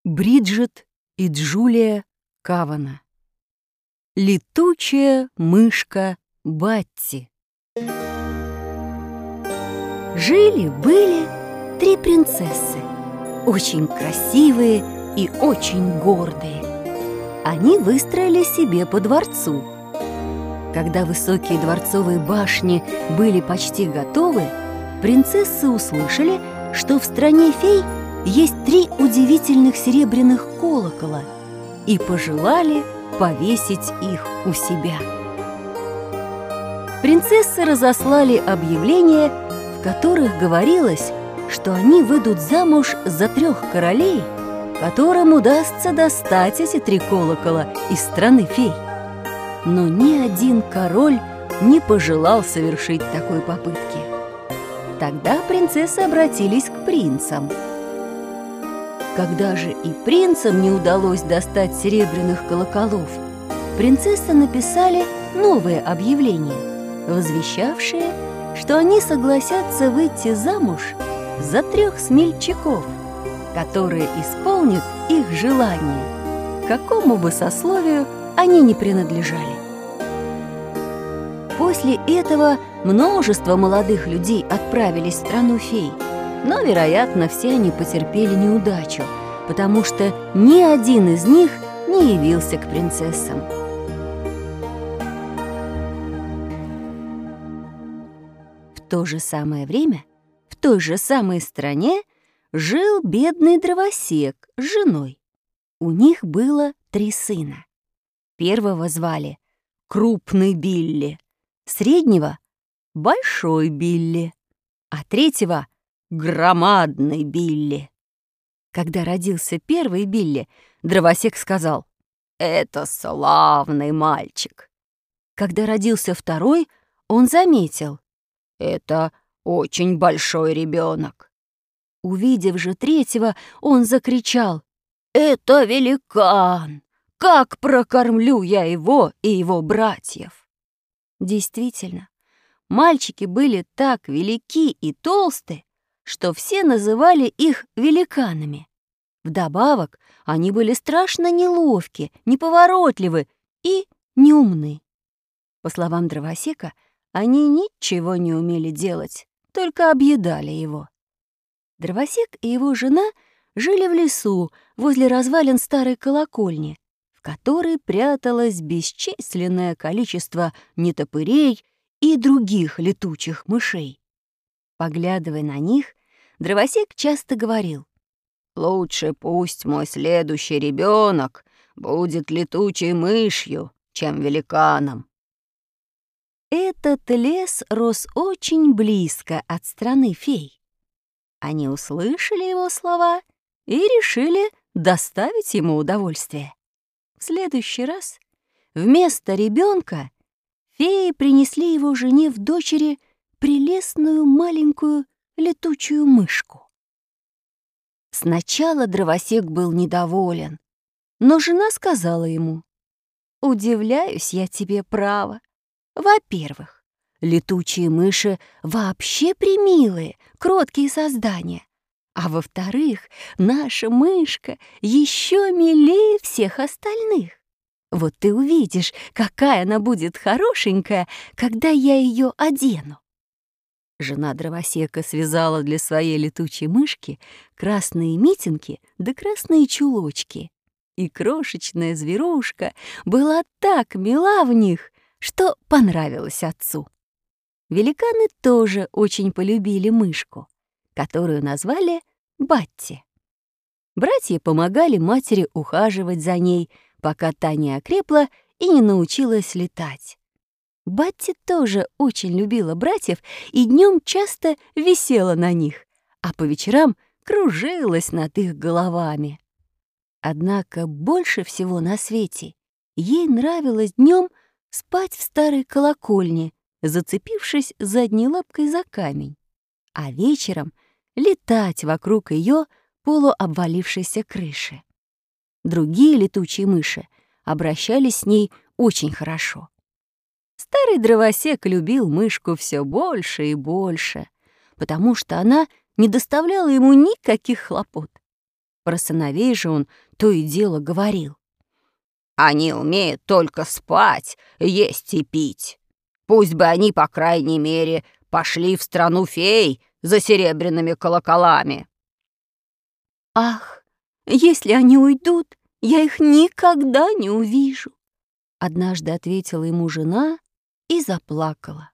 Бриджит и Джулия Кавана. Летучая мышка Батти. Жили-были 3 принцессы, очень красивые и очень гордые. Они выстроили себе по дворцу. Когда высокие дворцовые башни были почти готовы, принцессы услышали, что в стране фей есть 3 удивительных серебряных колокола, и пожелали повесить их у себя. Принцессы разослали объявления, в которых говорилось, что они выйдут замуж за 3 королей, которым удастся достать эти 3 колокола из страны фей. Но ни один король не пожелал совершить такой попытки. Тогда принцессы обратились к принцам. Когда же и принцам не удалось достать серебряных колоколов, принцессы написали новое объявление, возвещавшее, что они согласятся выйти замуж за 3 смельчаков, которые исполнят их желание, какому бы сословию они ни принадлежали. После этого множество молодых людей отправились в страну фей, но, вероятно, все они потерпели неудачу, потому что ни один из них не явился к принцессам. В то же самое время, в той же самой стране жил бедный дровосек с женой. У них было 3 сына. Первого звали Крупный Билли, среднего — Большой Билли, а третьего — Громадный Билли. Когда родился первый Билли, дровосек сказал: «Это славный мальчик». Когда родился второй, он заметил: «Это очень большой ребенок». Увидев же третьего, он закричал: «Это великан! Как прокормлю я его и его братьев!» Действительно, мальчики были так велики и толсты, что все называли их великанами. Вдобавок, они были страшно неловки, неповоротливы и неумны. По словам дровосека, они ничего не умели делать, только объедали его. Дровосек и его жена жили в лесу возле развалин старой колокольни, в которой пряталось бесчисленное количество нетопырей и других летучих мышей. Поглядывая на них, дровосек часто говорил: «Лучше пусть мой следующий ребенок будет летучей мышью, чем великаном». Этот лес рос очень близко от страны фей. Они услышали его слова и решили доставить ему удовольствие. В следующий раз вместо ребенка феи принесли его жене в дочери прелестную маленькую летучую мышку. Сначала дровосек был недоволен, но жена сказала ему: «Удивляюсь я тебе, право. Во-первых, летучие мыши вообще премилые, кроткие создания. А во-вторых, наша мышка еще милее всех остальных. Вот ты увидишь, какая она будет хорошенькая, когда я ее одену». Жена дровосека связала для своей летучей мышки красные митинги да красные чулочки. И крошечная зверушка была так мила в них, что понравилась отцу. Великаны тоже очень полюбили мышку, которую назвали Батти. Братья помогали матери ухаживать за ней, пока та не окрепла и не научилась летать. Батти тоже очень любила братьев и днем часто висела на них, а по вечерам кружилась над их головами. Однако больше всего на свете ей нравилось днем спать в старой колокольне, зацепившись задней лапкой за камень, а вечером летать вокруг ее полуобвалившейся крыши. Другие летучие мыши обращались с ней очень хорошо. Старый дровосек любил мышку все больше и больше, потому что она не доставляла ему никаких хлопот. Про сыновей же он то и дело говорил. «Они умеют только спать, есть и пить. Пусть бы они, по крайней мере, пошли в страну фей за серебряными колоколами». «Ах, если они уйдут, я их никогда не увижу», — однажды ответила ему жена и заплакала.